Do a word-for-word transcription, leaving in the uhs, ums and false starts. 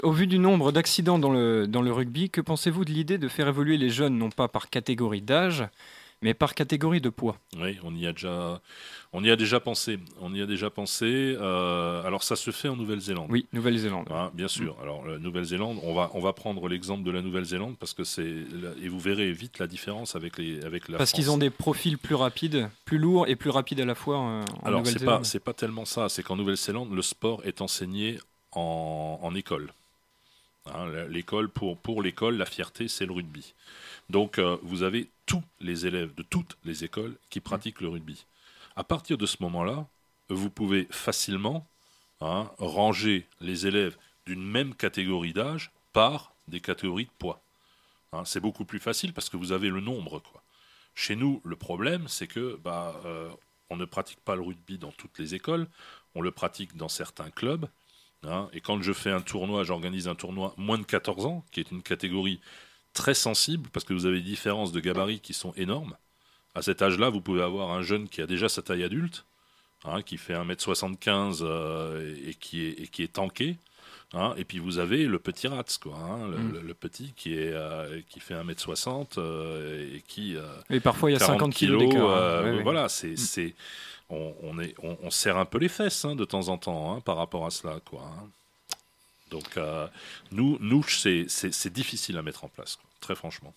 Au vu du nombre d'accidents dans le, dans le rugby, que pensez-vous de l'idée de faire évoluer les jeunes, non pas par catégorie d'âge, mais par catégorie de poids? Oui, on y a déjà, on y a déjà pensé. On y a déjà pensé. Euh, alors ça se fait en Nouvelle-Zélande. Oui, Nouvelle-Zélande. Hein, bien Mm. sûr. Alors, la Nouvelle-Zélande, on va, on va prendre l'exemple de la Nouvelle-Zélande parce que c'est, et vous verrez vite la différence avec, les, avec la Parce qu'ils ont France. des profils plus rapides, plus lourds et plus rapides à la fois euh, en Alors, c'est pas, Nouvelle-Zélande. c'est pas tellement ça. C'est qu'en Nouvelle-Zélande, le sport est enseigné en, en école. Hein, l'école pour, pour l'école, la fierté, c'est le rugby. Donc, euh, vous avez tous les élèves de toutes les écoles qui Mm. pratiquent le rugby. À partir de ce moment-là, vous pouvez facilement hein, ranger les élèves d'une même catégorie d'âge par des catégories de poids. Hein, c'est beaucoup plus facile parce que vous avez le nombre, quoi. Chez nous, le problème, c'est que bah, euh, on ne pratique pas le rugby dans toutes les écoles, on le pratique dans certains clubs. Hein, et quand je fais un tournoi, j'organise un tournoi moins de quatorze ans, qui est une catégorie très sensible parce que vous avez des différences de gabarit qui sont énormes. À cet âge-là, vous pouvez avoir un jeune qui a déjà sa taille adulte, hein, qui fait un mètre soixante-quinze euh, et, qui est, et qui est tanké. Hein, et puis vous avez le petit Rats, quoi, hein, le, Mm. le, le petit qui, est, euh, qui fait un mètre soixante euh, et qui, euh, Et parfois, il y a quarante cinquante kilos kilos, d'écart. Hein. Ouais, euh, ouais. voilà, c'est, Mm. c'est, on, on, est, on, on serre un peu les fesses hein, de temps en temps hein, par rapport à cela. Quoi, hein. Donc euh, nous, nous c'est, c'est, c'est difficile à mettre en place, quoi, très franchement.